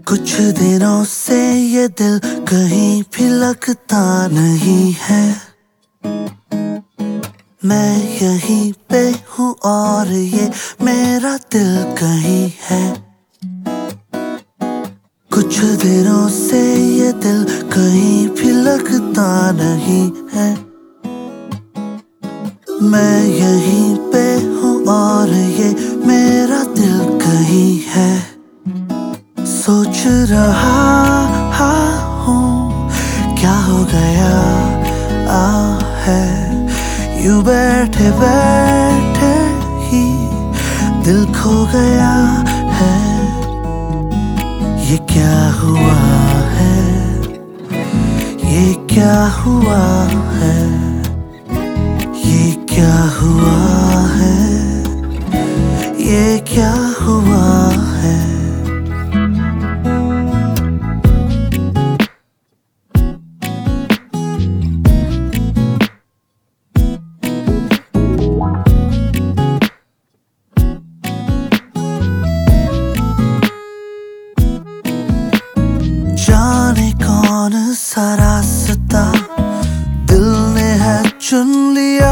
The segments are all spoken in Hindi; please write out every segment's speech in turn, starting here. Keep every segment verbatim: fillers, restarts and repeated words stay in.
कुछ दिनों से ये दिल कहीं भी लगता नहीं है। मैं यहीं पे हूँ और ये मेरा दिल कहीं है। कुछ दिनों से ये दिल कहीं भी लगता नहीं है। मैं यहीं पे हूँ और ये मेरा दिल कहीं है। सोच रहा हूँ क्या हो गया आ है, यूं बैठे बैठे ही दिल खो गया है। ये क्या हुआ है, ये क्या हुआ है, ये क्या हुआ है, ये क्या हुआ है। जाने कौन सा रास्ता दिल ने है चुन लिया,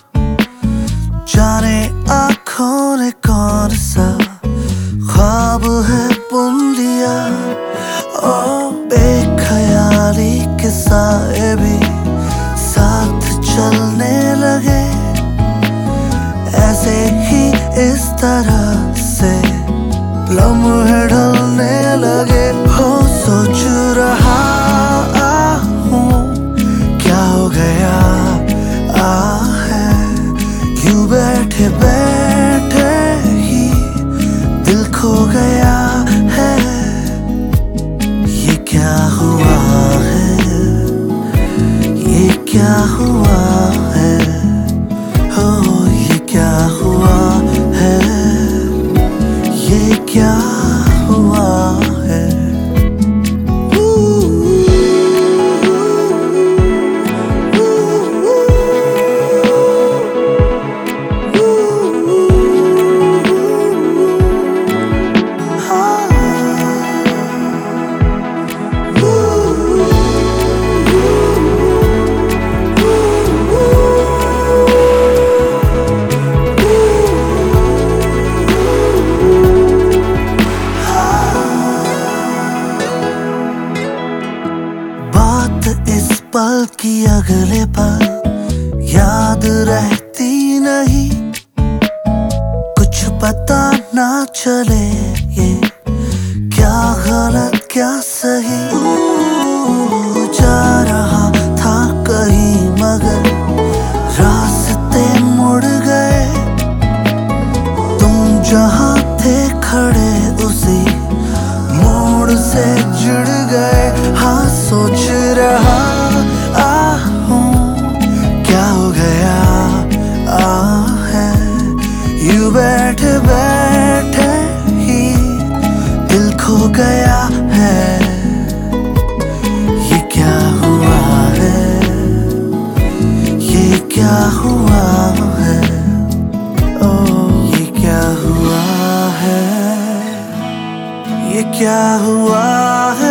जाने आँखों ने कौन सा ख्वाब है बुन लिया। ओ बेख्याली के साए भी साथ चलने लगे, ऐसे ही इस तरह से लम्हे ढलने लगे। हो सोच रहा हूँ क्या हो गया आ है, यूं बैठे बैठे ही दिल खो गया है। ये क्या हुआ है, ये क्या हुआ है, हो ये क्या हुआ है, ये क्या हुआ है। इस पल की अगले पल याद रहती नहीं, कुछ पता ना चले ये क्या गलत क्या सही। जा रहा था कहीं मगर रास्ते मुड़ गए, तुम जहाँ थे खड़े उसी मोड़ से जुड़ गए। हाँ सोच रहा हूँ क्या हो गया आ है, यूं बैठे बैठे ही दिल खो गया है। ये क्या हुआ है, ये क्या हुआ है, ओ ये क्या हुआ है, ये क्या हुआ है।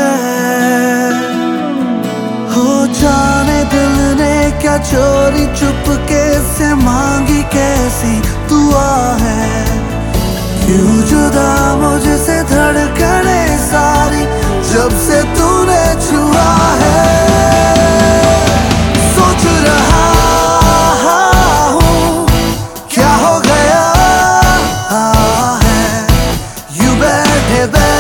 हो जाने दिल ने क्या चोरी चुपके से मांगी कैसी दुआ है, क्यों जुदा मुझसे धड़कने सारी जब से तूने छुआ है। सोच रहा हूँ क्या हो गया है, यूं बैठे बैठे